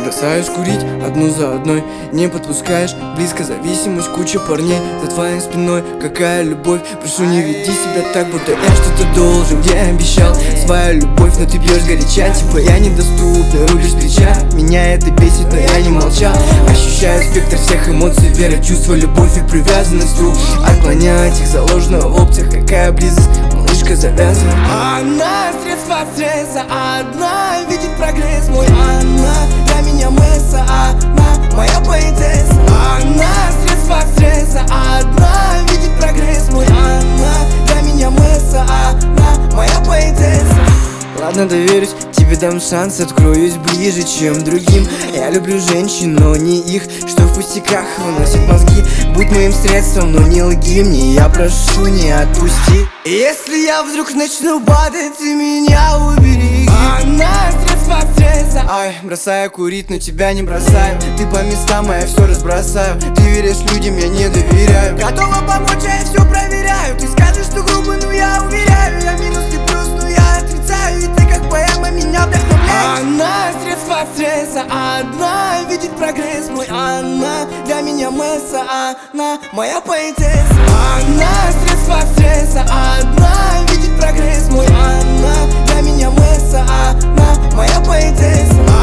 бросаешь курить одну за одной, не подпускаешь близко, зависимость, куча парней за твоей спиной. Какая любовь, прошу, не веди себя так, будто я что-то должен. Где обещал свою любовь, но ты бьешь горяча, типа я недоступный, рубишь плеча. Меня это бесит, но я не молчал. Ощущаю спектр всех эмоций, вера, чувство, любовь и привязанность. Отклонять их заложено в опциях, какая близость, малышка, завязана. Она средство от стресса, одна видит прогресс мой. Она для меня месса, она моя поэтесса. Она средство от стресса, одна видит прогресс мой. Она для меня месса, она моя поэтесса. Ладно, доверюсь, тебе дам шанс, откроюсь ближе, чем другим. Я люблю женщин, но не их, что в пустяках выносит мозги. Будь моим средством, но не лги мне, я прошу, не отпусти. Если я вдруг начну падать, ты меня убери. Она средство от стресса. Ай, бросаю курить, но тебя не бросаю. Ты по местам, а я все разбросаю. Ты веришь людям, я не доверяю. Готова помочь, а я все проверяю. Ты скажешь, что грубо, но я уверяю. Я минус, ты плюс, но я отрицаю. И ты как поэма меня вдохновляешь. Она средство от стресса, одна видит прогресс мой. Она для меня месса, она моя поэтесса. Она средство от стресса, одна видит прогресс мой. Она для меня месса, она моя поэтесса.